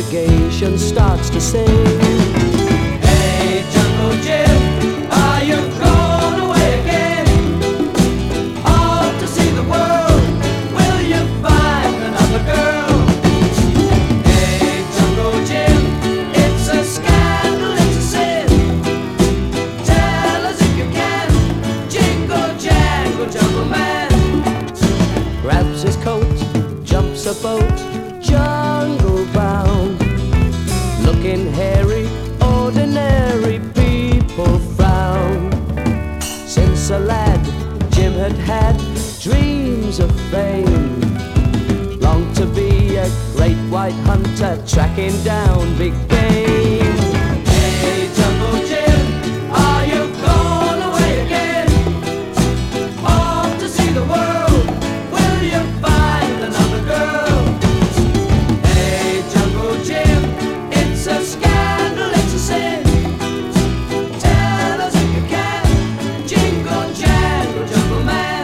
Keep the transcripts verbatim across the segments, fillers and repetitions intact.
congregation starts to sing. Hey, Jungle Jim, are you gone away again? Off to see the world, will you find another girl? Hey, Jungle Jim, it's a scandal, it's a sin. Tell us if you can, jingle, jangle, jungle man. Grabs his coat, jumps a boat, jungle bound. Looking hairy, ordinary people frown. Since a lad, Jim had had dreams of fame. Longed to be a great white hunter, tracking down big game. Hey, Jungle Jim, are you gone away again? Off to see the world, will you find another girl? Hey, Jungle Jim, it's a scandal, it's a sin. Tell us if you can, jingle, jangle, jungle man.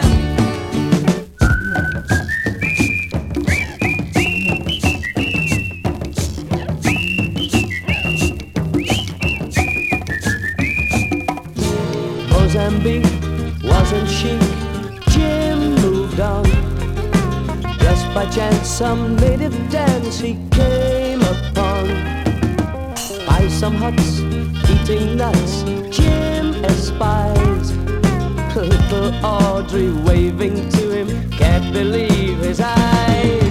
Mozambique wasn't chic, Jim moved on. Just by chance, some native dance he came upon. By some huts, eating nuts, Jim espies little Audrey waving to him, can't believe his eyes.